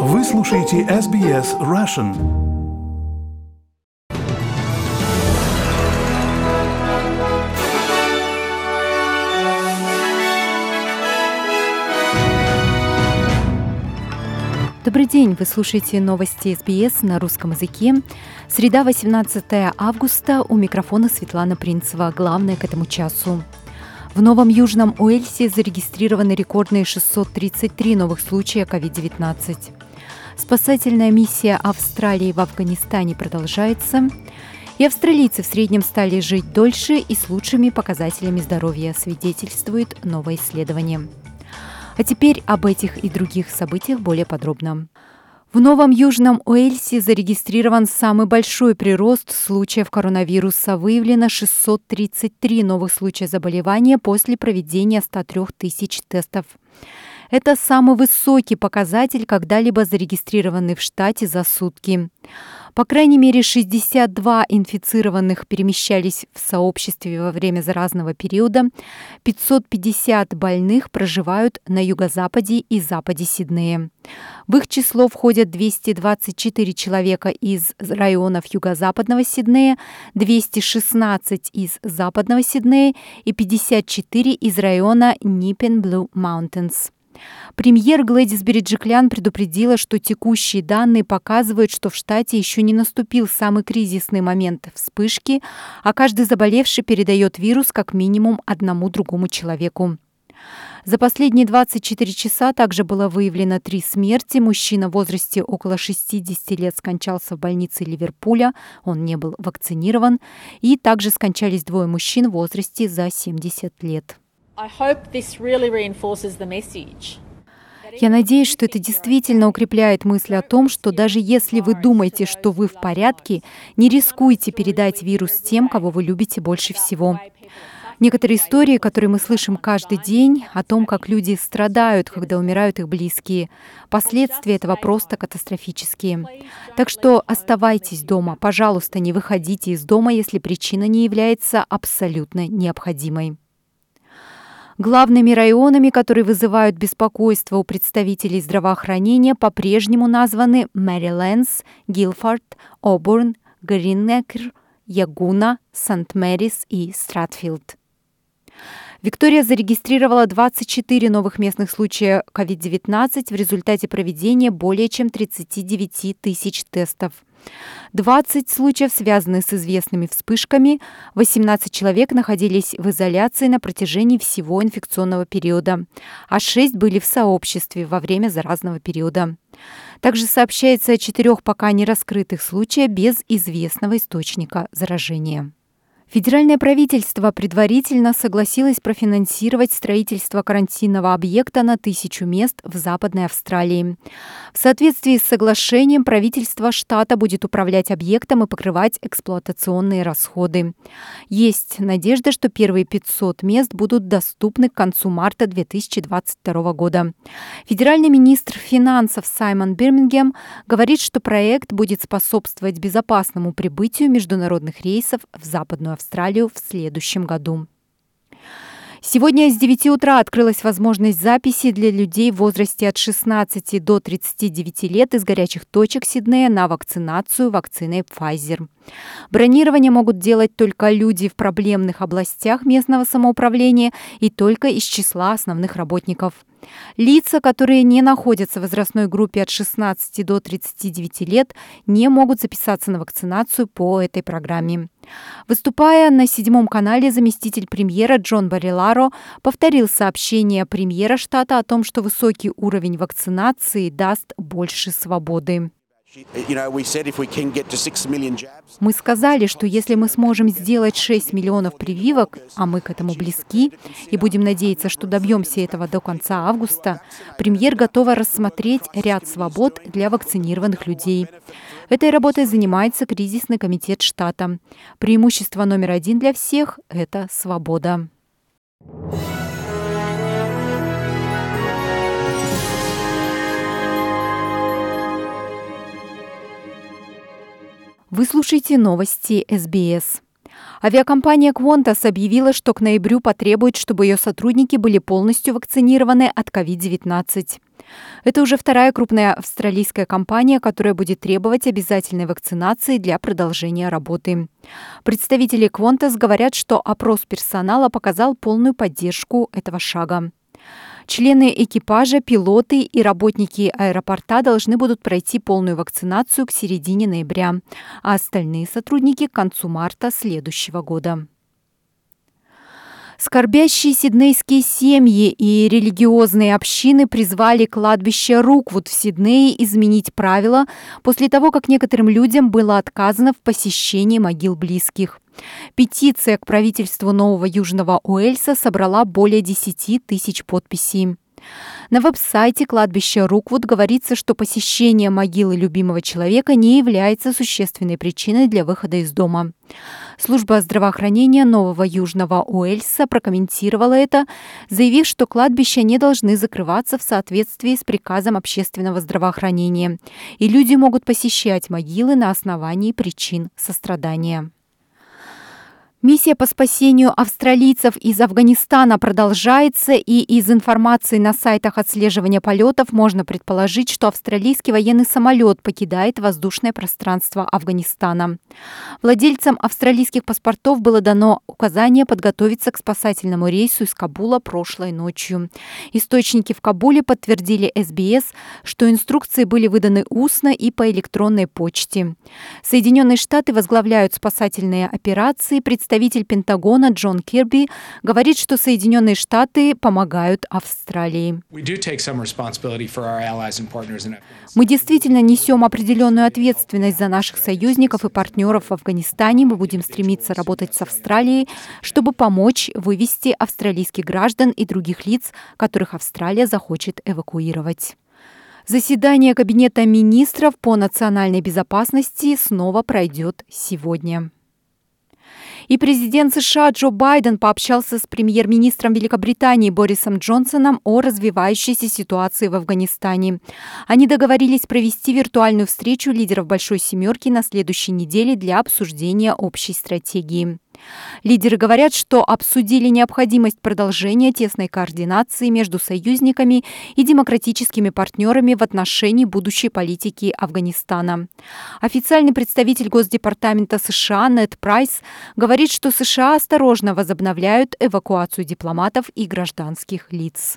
Вы слушаете SBS Russian. Добрый день, вы слушаете новости SBS на русском языке. Среда, 18 августа, у микрофона Светлана Принцева. Главное к этому часу. В Новом Южном Уэльсе зарегистрированы рекордные 633 новых случая COVID-19. Спасательная миссия Австралии в Афганистане продолжается. И австралийцы в среднем стали жить дольше и с лучшими показателями здоровья, свидетельствует новое исследование. А теперь об этих и других событиях более подробно. В Новом Южном Уэльсе зарегистрирован самый большой прирост случаев коронавируса. Выявлено 633 новых случая заболевания после проведения 103 тысяч тестов. Это самый высокий показатель, когда-либо зарегистрированный в штате за сутки. По крайней мере, 62 инфицированных перемещались в сообществе во время заразного периода. 550 больных проживают на юго-западе и западе Сиднея. В их число входят 224 человека из районов юго-западного Сиднея, 216 из западного Сиднея и 54 из района Nepean Blue Mountains. Премьер Глэдис Береджиклян предупредила, что текущие данные показывают, что в штате еще не наступил самый кризисный момент вспышки, а каждый заболевший передает вирус как минимум одному другому человеку. За последние 24 часа также было выявлено 3 смерти. Мужчина в возрасте около 60 лет скончался в больнице Ливерпуля, он не был вакцинирован, и также скончались 2 мужчин в возрасте за 70 лет. Я надеюсь, что это действительно укрепляет мысль о том, что даже если вы думаете, что вы в порядке, не рискуйте передать вирус тем, кого вы любите больше всего. Некоторые истории, которые мы слышим каждый день, о том, как люди страдают, когда умирают их близкие, последствия этого просто катастрофические. Так что оставайтесь дома, пожалуйста, не выходите из дома, если причина не является абсолютно необходимой. Главными районами, которые вызывают беспокойство у представителей здравоохранения, по-прежнему названы Мэрилендс, Гилфорд, Оберн, Гриннекер, Ягуна, Сент-Мэрис и Стратфилд. Виктория зарегистрировала 24 новых местных случая COVID-19 в результате проведения более чем 39 тысяч тестов. 20 случаев связаны с известными вспышками, 18 человек находились в изоляции на протяжении всего инфекционного периода, а 6 были в сообществе во время заразного периода. Также сообщается о 4 пока не раскрытых случаях без известного источника заражения. Федеральное правительство предварительно согласилось профинансировать строительство карантинного объекта на 1000 мест в Западной Австралии. В соответствии с соглашением правительство штата будет управлять объектом и покрывать эксплуатационные расходы. Есть надежда, что первые 500 мест будут доступны к концу марта 2022 года. Федеральный министр финансов Саймон Бирмингем говорит, что проект будет способствовать безопасному прибытию международных рейсов в Западную Австралию в следующем году. Сегодня с 9 утра открылась возможность записи для людей в возрасте от 16 до 39 лет из горячих точек Сиднея на вакцинацию вакциной Pfizer. Бронирование могут делать только люди в проблемных областях местного самоуправления и только из числа основных работников. Лица, которые не находятся в возрастной группе от 16 до 39 лет, не могут записаться на вакцинацию по этой программе. Выступая на 7 канале, заместитель премьера Джон Бариларо повторил сообщение премьера штата о том, что высокий уровень вакцинации даст больше свободы. Мы сказали, что если мы сможем сделать 6 миллионов прививок, а мы к этому близки, и будем надеяться, что добьемся этого до конца августа, премьер готова рассмотреть ряд свобод для вакцинированных людей. Этой работой занимается кризисный комитет штата. Преимущество номер 1 для всех – это свобода. Вы слушаете новости СБС. Авиакомпания Qantas объявила, что к ноябрю потребует, чтобы ее сотрудники были полностью вакцинированы от COVID-19. Это уже вторая крупная австралийская компания, которая будет требовать обязательной вакцинации для продолжения работы. Представители Qantas говорят, что опрос персонала показал полную поддержку этого шага. Члены экипажа, пилоты и работники аэропорта должны будут пройти полную вакцинацию к середине ноября, а остальные сотрудники – к концу марта следующего года. Скорбящие сиднейские семьи и религиозные общины призвали кладбище Руквуд в Сиднее изменить правила после того, как некоторым людям было отказано в посещении могил близких. Петиция к правительству Нового Южного Уэльса собрала более 10 тысяч подписей. На веб-сайте кладбища Руквуд говорится, что посещение могилы любимого человека не является существенной причиной для выхода из дома. Служба здравоохранения Нового Южного Уэльса прокомментировала это, заявив, что кладбища не должны закрываться в соответствии с приказом общественного здравоохранения, и люди могут посещать могилы на основании причин сострадания. Миссия по спасению австралийцев из Афганистана продолжается, и из информации на сайтах отслеживания полетов можно предположить, что австралийский военный самолет покидает воздушное пространство Афганистана. Владельцам австралийских паспортов было дано указание подготовиться к спасательному рейсу из Кабула прошлой ночью. Источники в Кабуле подтвердили СБС, что инструкции были выданы устно и по электронной почте. Соединенные Штаты возглавляют спасательные операции. Представитель Пентагона Джон Кирби говорит, что Соединенные Штаты помогают Австралии. Мы действительно несем определенную ответственность за наших союзников и партнеров в Афганистане. Мы будем стремиться работать с Австралией, чтобы помочь вывести австралийских граждан и других лиц, которых Австралия захочет эвакуировать. Заседание Кабинета министров по национальной безопасности снова пройдет сегодня. И президент США Джо Байден пообщался с премьер-министром Великобритании Борисом Джонсоном о развивающейся ситуации в Афганистане. Они договорились провести виртуальную встречу лидеров Большой Семерки на следующей неделе для обсуждения общей стратегии. Лидеры говорят, что обсудили необходимость продолжения тесной координации между союзниками и демократическими партнерами в отношении будущей политики Афганистана. Официальный представитель Госдепартамента США Нед Прайс говорит, что США осторожно возобновляют эвакуацию дипломатов и гражданских лиц.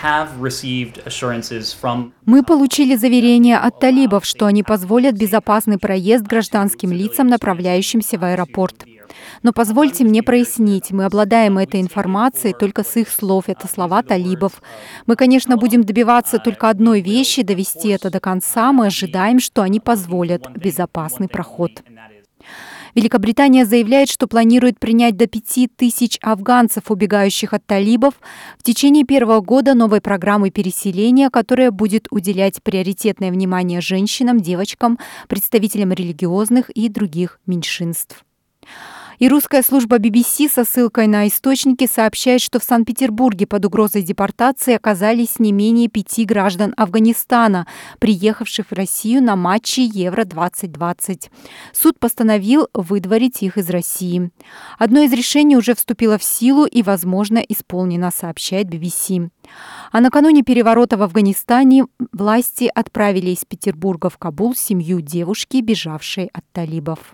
Мы получили заверение от талибов, что они позволят безопасный проезд гражданским лицам, направляющимся в аэропорт. Но позвольте мне прояснить, мы обладаем этой информацией только с их слов, это слова талибов. Мы, конечно, будем добиваться только одной вещи, довести это до конца, мы ожидаем, что они позволят безопасный проход. Великобритания заявляет, что планирует принять до 5000 афганцев, убегающих от талибов, в течение первого года новой программы переселения, которая будет уделять приоритетное внимание женщинам, девочкам, представителям религиозных и других меньшинств. И русская служба BBC со ссылкой на источники сообщает, что в Санкт-Петербурге под угрозой депортации оказались не менее 5 граждан Афганистана, приехавших в Россию на матчи Евро-2020. Суд постановил выдворить их из России. Одно из решений уже вступило в силу и, возможно, исполнено, сообщает BBC. А накануне переворота в Афганистане власти отправили из Петербурга в Кабул семью девушки, бежавшей от талибов.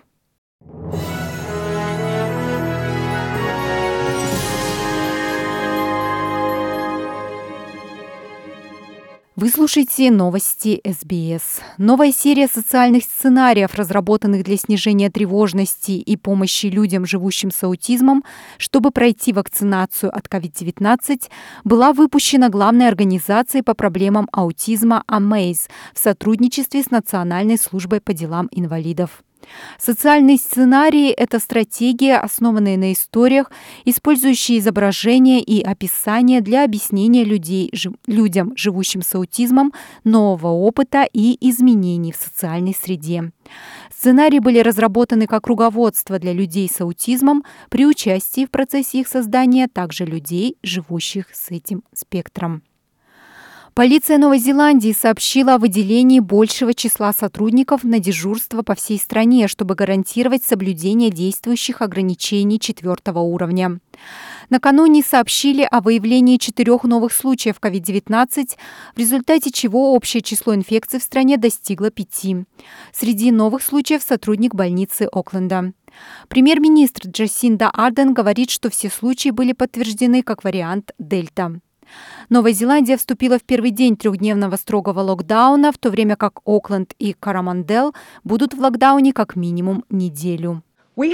Вы слушаете новости СБС. Новая серия социальных сценариев, разработанных для снижения тревожности и помощи людям, живущим с аутизмом, чтобы пройти вакцинацию от COVID-19, была выпущена главной организацией по проблемам аутизма Amaze в сотрудничестве с Национальной службой по делам инвалидов. Социальные сценарии – это стратегия, основанная на историях, использующие изображения и описания для объяснения людям, живущим с аутизмом, нового опыта и изменений в социальной среде. Сценарии были разработаны как руководство для людей с аутизмом при участии в процессе их создания также людей, живущих с этим спектром. Полиция Новой Зеландии сообщила о выделении большего числа сотрудников на дежурство по всей стране, чтобы гарантировать соблюдение действующих ограничений 4-го уровня. Накануне сообщили о выявлении 4 новых случаев COVID-19, в результате чего общее число инфекций в стране достигло 5. Среди новых случаев сотрудник больницы Окленда. Премьер-министр Джасинда Арден говорит, что все случаи были подтверждены как вариант Дельта. Новая Зеландия вступила в первый день 3-дневного строгого локдауна, в то время как Окленд и Коромандел будут в локдауне как минимум неделю. Мы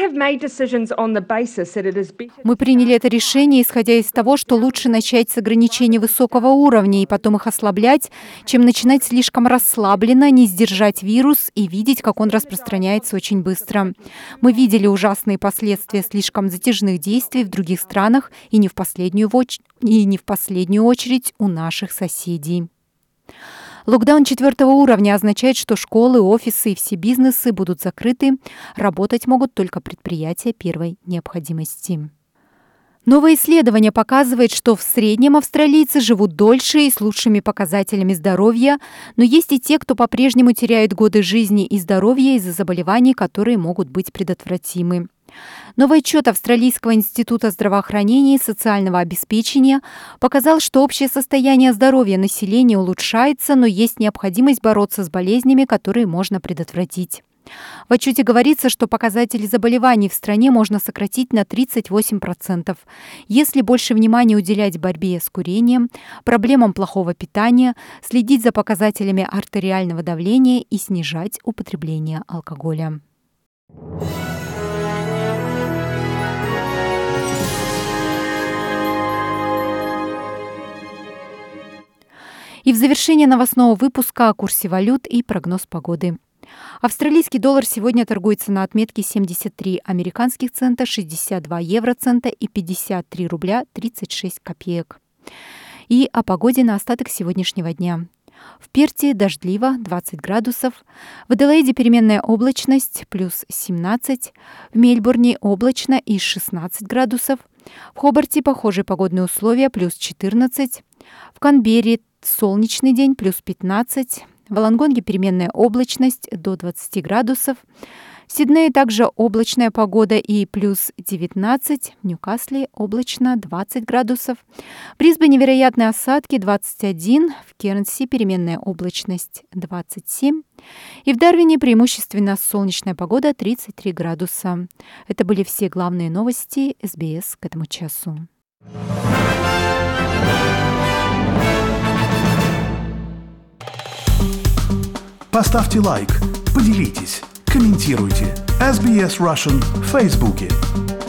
приняли это решение, исходя из того, что лучше начать с ограничений высокого уровня и потом их ослаблять, чем начинать слишком расслабленно, не сдержать вирус и видеть, как он распространяется очень быстро. Мы видели ужасные последствия слишком затяжных действий в других странах и не в последнюю очередь у наших соседей. Локдаун 4-го уровня означает, что школы, офисы и все бизнесы будут закрыты. Работать могут только предприятия первой необходимости. Новое исследование показывает, что в среднем австралийцы живут дольше и с лучшими показателями здоровья, но есть и те, кто по-прежнему теряет годы жизни и здоровья из-за заболеваний, которые могут быть предотвратимы. Новый отчет Австралийского института здравоохранения и социального обеспечения показал, что общее состояние здоровья населения улучшается, но есть необходимость бороться с болезнями, которые можно предотвратить. В отчете говорится, что показатели заболеваний в стране можно сократить на 38%, если больше внимания уделять борьбе с курением, проблемам плохого питания, следить за показателями артериального давления и снижать употребление алкоголя. И в завершение новостного выпуска о курсе валют и прогноз погоды. Австралийский доллар сегодня торгуется на отметке 73 американских цента, 62 евроцента и 53 рубля 36 копеек. И о погоде на остаток сегодняшнего дня. В Перте дождливо, 20 градусов. В Аделаиде переменная облачность, плюс 17. В Мельбурне облачно и 16 градусов. В Хобарте похожие погодные условия, плюс 14. В Канберре солнечный день, плюс 15. В Волонгонге переменная облачность до 20 градусов. В Сиднее также облачная погода и плюс 19. В Ньюкасле облачно 20 градусов. В Брисбене вероятные осадки 21. В Кернси переменная облачность 27. И в Дарвине преимущественно солнечная погода 33 градуса. Это были все главные новости СБС к этому часу. Поставьте лайк, поделитесь, комментируйте. SBS Russian в Фейсбуке.